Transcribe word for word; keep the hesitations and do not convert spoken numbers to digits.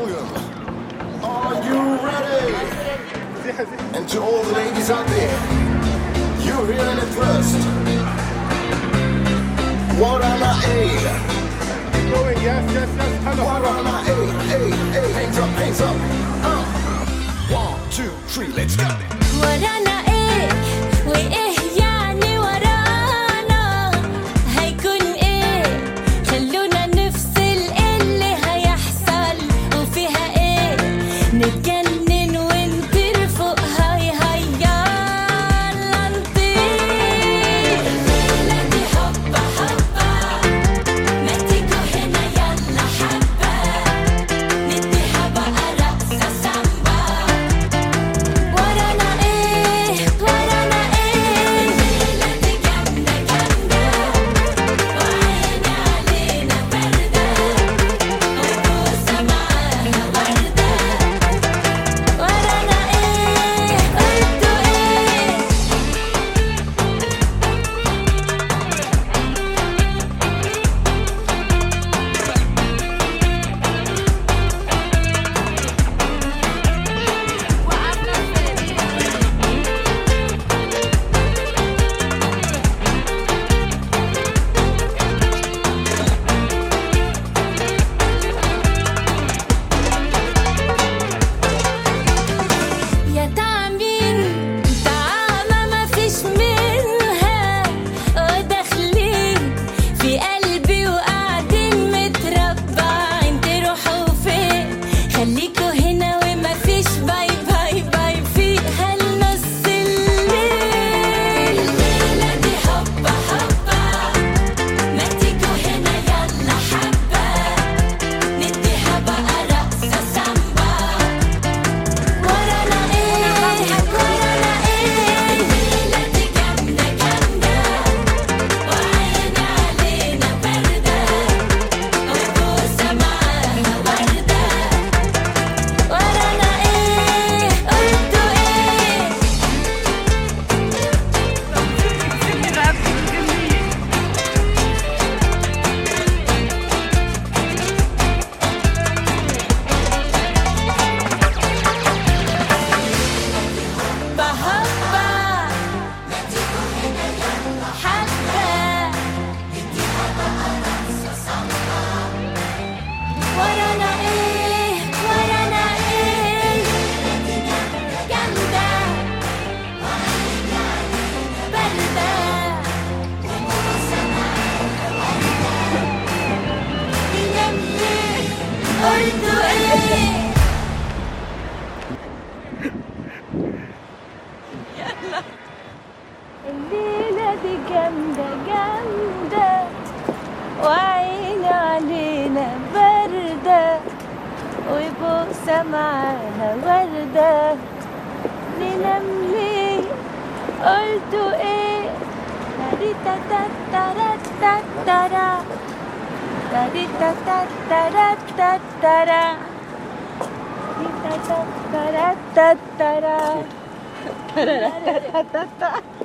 William. Are you ready? And to all the ladies out there, you're hearing it first. What am I A? Going, yes, yes, yes. Hello, What hello. am I A? A, A, hands up, hands up. Uh. One, two, three, let's go. ورانا ايه وايه يعني ورانا هيكون ايه خلونا نفصل اللي هيحصل وفيها ايه نتجنن ونطير فوق هاي هاي يلا نطير الليلة دي حبة حبة ما تيجوا هنا يلا حبة نديها بقى رقصة سامبا ورانا ايه ورانا ايه الليلة دي جامدة جامدة وعيني علينا باردة وبوسة معاها وردة ورانا ايه قلتوا ايه يا تعمين طعامة ما فيش منها وداخلين في قلبي وقاعدين متربعين تروحوا فين خليكوا هنا وما فيش باي باي باي فيها النص الليل الليلة دي حبة حبة ما تيجوا هنا يلا حبة نديها بقى رقصة سامبا ورانا ايه ورانا ايه الليلة دي جامدة جامدة وعيني علينا باردة وبوسة معاها وردة ورانا ايه قلتوا ايه بهبة حبة ورانا ايه ورانا ايه جامدة باردة ننام ليه قلتوا ايه الليلة دي جامدة جامدة وعيني علينا باردة وبوسة معاها وردة ننام ليه قلتوا ايه تاريتا تاتارا تاتارا تاريتا تاتارا تاتارا تاريتا تاتارا تاتارا